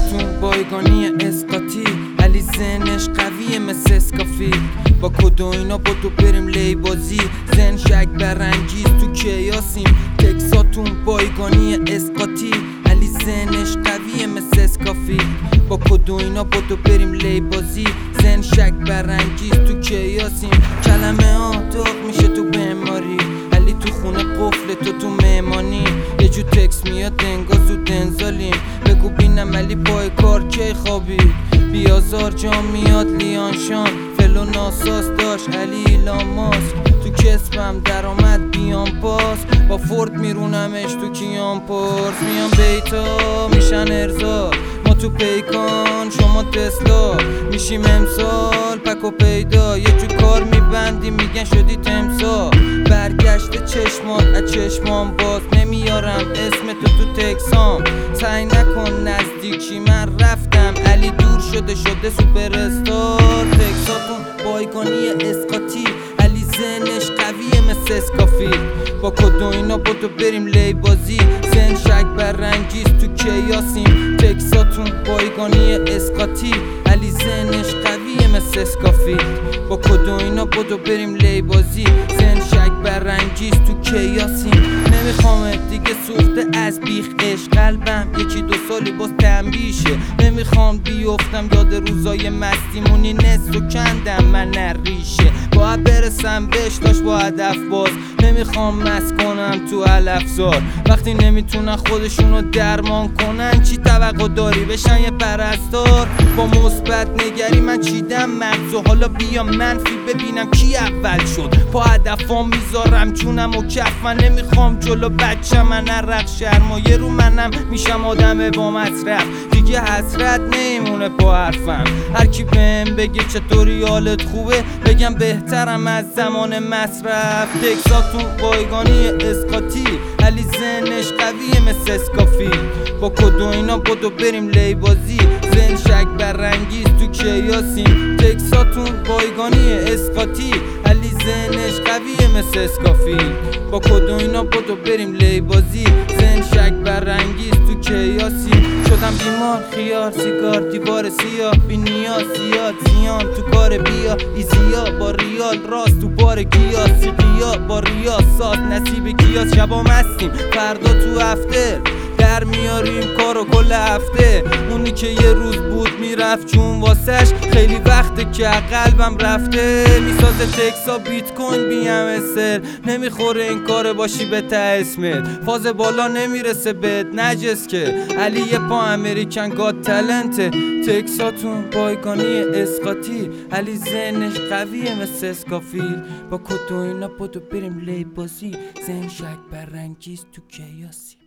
تکساتون بایگانی اسقاطی، علی ذهنش قویه مثل اسکافی. با کد و اینا با تو بریم لی بازی، ذهن شک برانگیز تو کیاسیم. تکساتون بایگانی اسقاطی، علی ذهنش قویه مثل اسکافی. با کد و اینا با تو بریم لی بازی، ذهن شک برانگیز تو کیاسیم. کلمه ها داغ میشه تو بماری، علی تو خونه قفل تو مهمانی. یه جو تکس میاد انگار زود انزالیم، بگو بینم علی پای کار کی خوابید. بیازار جا میاد لیانشان، فلو ناساس داشت علی ایلان ماسک. تو کسبم درآمد بیان پاس، با فورد میرونمش تو کیان پارس. میان بیتا میشن ارزا، ما تو پیکان شما تسلا. میشیم امسال پک و پیدا، یه جو کار میبندیم میگن شدی تمسا. برگشت چشمات از چشمان باز، نمیارم اسم تو تکسام. سعی نکن نزدیکی، من رفتم علی دور شده سوپر استار. تکساتون بایگانی اسقاطی، علی ذهنش قویه مثل اسکافی. با کد و اینا با تو بریم لی بازی، ذهن شک برانگیز تو کیاسیم. تکساتون بایگانی اسقاطی، علی ذهنش قویه مثل اسکافی. با کد و اینا با تو بریم لی بازی، ذهن شک برانگیز تو کیاسیم. نمیخوام دیگه سوخته از بیخ عشق، قلبم یکی دو سالی باز تنبیشه. نمیخوام بیفتم یاد روزای مستیمونی، نصف و کندم من نریشه. باید برسم بهش داشت با هدف باز، نمیخوام مست کنم تو علفزار. وقتی نمیتونن خودشونو درمان کنن، چی توقع داری بشن یه پرستار؟ با مثبت نگری من چیدم مغز و حالا بیا منفی ببینم کی اول شد. پا هدفام میذارم جونم و کفن، نمیخوام جلو بچه من عرق شرمایه رو منم میشم آدم با مصرف. دیگه حسرت نیمونه پا حرفم، هر کی بهم بگه چطوری حالت خوبه بگم بهترم از زمان مصرف. تکساتون بایگانی اسقاطی، علی ذهنش قویه مثل اسکافی. با کد و اینا بدو بریم لی بازی، ذهن شک برانگیز تو کیاسیم. تکساتون بایگانی اسقاطی، علی ذهنش قویه مثل اسکافی. با کد و اینا بدو بریم لی بازی، ذهن شک برانگیز تو کیاسیم. شدم بیمار خیار سیگار دیوار سیاه، بی نیاز زیاد زیان تو کار بیا. ایزیا با ریال راست تو بار گیاس، سیقیا با ریاض ساز نصیب کیاس. شبا مستیم فردا تو هفته در میاریم کارو کل هفته. اونی که یه روز بود میرفت چون واسش خیلی وقته که قلبم رفته. میسازه تکسا بیت کوین بی ام اسل، نمیخوره این کار باشی به ته اسمت. فاز بالا نمیرسه بهت نجس که علی یه پا امریکن گاد تلنته. تکساتون بایگانی اسقاطی، علی ذهنش قویه مثل اسکافی. با کد و اینا بدو بریم لی بازی، ذهن شک برانگیز تو کیاسی.